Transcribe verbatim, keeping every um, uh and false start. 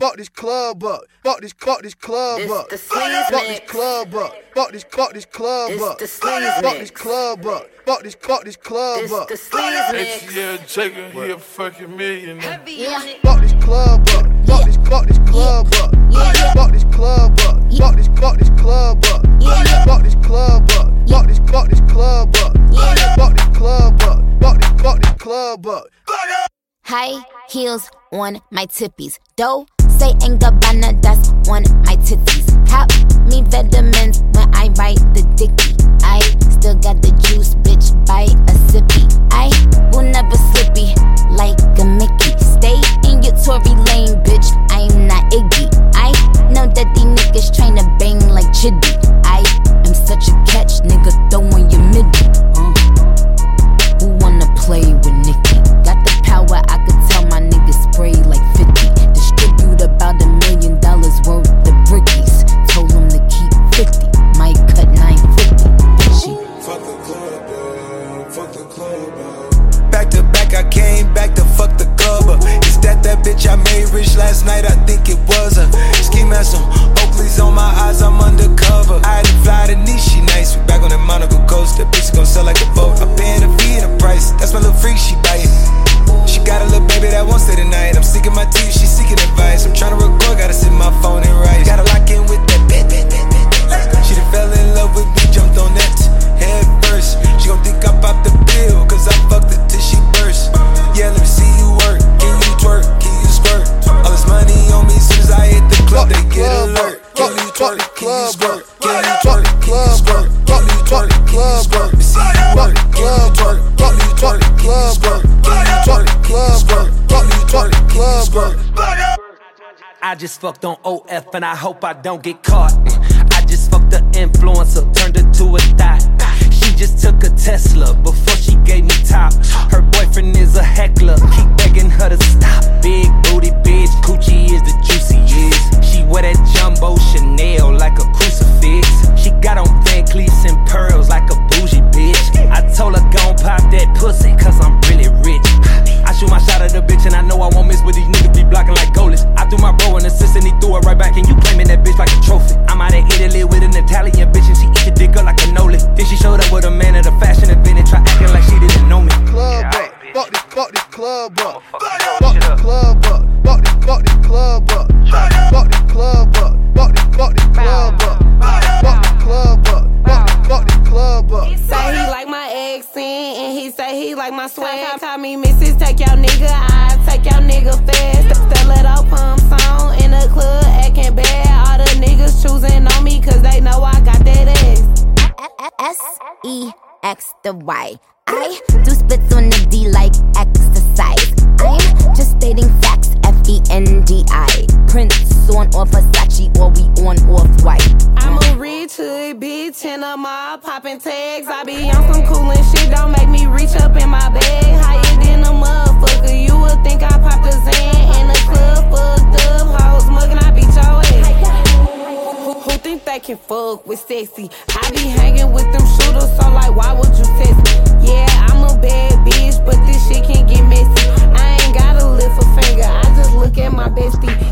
fuck this club up. Fuck this, fuck this club up. The Fuck this club up. Fuck this, fuck this club up. Fuck this club up. Fuck this, fuck this club up. It's yeah, Jacob, he a fucking millionaire. Fuck this club up. Fuck this, fuck this club up. Fuck this club up. Fuck this, fuck this club up. Fuck this club up. Fuck this, fuck this club up. Fuck this club up. Fuck this, fuck this club up. High heels on my tippies. Dough, say ain't Gabbana, that's on my titties. Cop me vitamins when I write the dicky. I still got the juice, bitch, buy a sippy. I will never slippy like a Mickey. Stay in your Tory lane, bitch, I'm not Iggy. I know that these niggas tryna bang like Chiddy. I am such a catch, nigga, throwing your midi. Uh, who wanna play with Nicki? Got the power, I could tell my niggas spray like fifty. Distribute about a million dollars worth of brickies. Told them to keep fifty, might cut nine fifty. She fuck the club up, fuck the club up. Back to back, I came back to fuck the club up. Is that that bitch I made rich last night? I think it was a ski mask on Oakley's on my eyes, I'm undercover. I didn't fly to Nice, she nice. We back on that Monaco coast, that bitch gon' sell like a boat. I'm paying a fee and a price, that's my little freak, she biting. She got a little baby that won't stay the night. I'm seeking my teeth, she seeking advice. I'm tryna record, gotta sit my phone and write. Gotta lock in with that bitch. She done fell in love with me, jumped on that head first. She gon' think I popped the bill, cause I fucked her till she burst. Yeah, let me see you work. Can you twerk? Can you squirt? All this money on me, soon as I hit the club, they get alert. Can you twerk? Can you squirt? Can you twerk? Can you squirt? Can you twerk? Can you squirt? See you work. Can you twerk? Can you twerk? Can you squirt? Can you twerk? Can you squirt? Can you twerk? Can you squirt? I just fucked on O F and I hope I don't get caught. I just fucked the influencer, turned her to a thot. She just took a Tesla before she gave me top. Her boyfriend is a heckler, keep begging her to stop. Big booty bitch, coochie is the juiciest. She wear that jumbo Chanel like a crucifix. She got on Van Cleefs and pearls like a bougie bitch. I told her gon' pop that pussy cause I'm really rich. I shoot my shot at the bitch and I know I won't miss, but these niggas be blocking like goalies. I threw my bro an assist and he threw it right back, and you claiming that bitch like a trophy. I'm out of Italy with an Italian bitch and she eat the dick up like a cannoli. Then she showed up with a man at a fashion event and try acting like she didn't know me. Club up, fuck this, fuck this club up. Fuck this club up, fuck this, fuck this club up. Fuck this club up, fuck this, fuck this club up. Fuck this club up, fuck this, fuck this club up. He say he like my accent and he say he like my swag. Tell me, missus, take your nigga, I take your nigga fast. Still it up, pump song in the club, acting bad. All the niggas choosing on me cause they know I got that ass. S E X the Y. I do splits on the D like exercise. I'm just stating facts, F E N D I. Prince on or Versace or we on off-white. I'm a rich hood bitch in a mall popping tags. I be on some cool and shit, don't make me reach up in my bag. Higher than a motherfucker, you would think I popped a Zan. In the club fucked up, hoes mugging, I beat your ass. Who, who think they can fuck with sexy? I be hanging with them shooters, so like why would you test me? Yeah, I'm a bad bitch, but this shit can get messy. I ain't gotta lift a finger, I just look at my bestie.